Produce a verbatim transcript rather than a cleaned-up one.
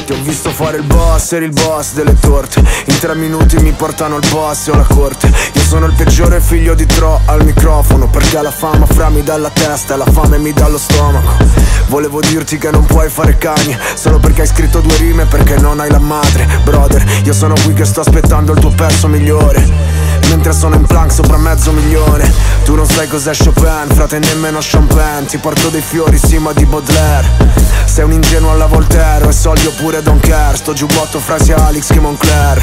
Ti ho visto fare il boss, eri il boss delle torte. In tre minuti mi portano al boss e alla corte. Io sono il peggiore figlio di Tro al microfono, perché la fama frami dalla testa e la fame mi dà lo stomaco. Volevo dirti che non puoi fare cagni solo perché hai scritto due rime, perché non hai la madre. Brother, io sono qui che sto aspettando il tuo pezzo migliore, mentre sono in plank sopra mezzo milione. Tu non sai cos'è Chopin, frate, nemmeno champagne. Ti porto dei fiori, sì, ma di Baudelaire. Sei un ingenuo alla Voltaire, e soldi oppure don't care. Sto giubbotto fra sia Alex che Moncler.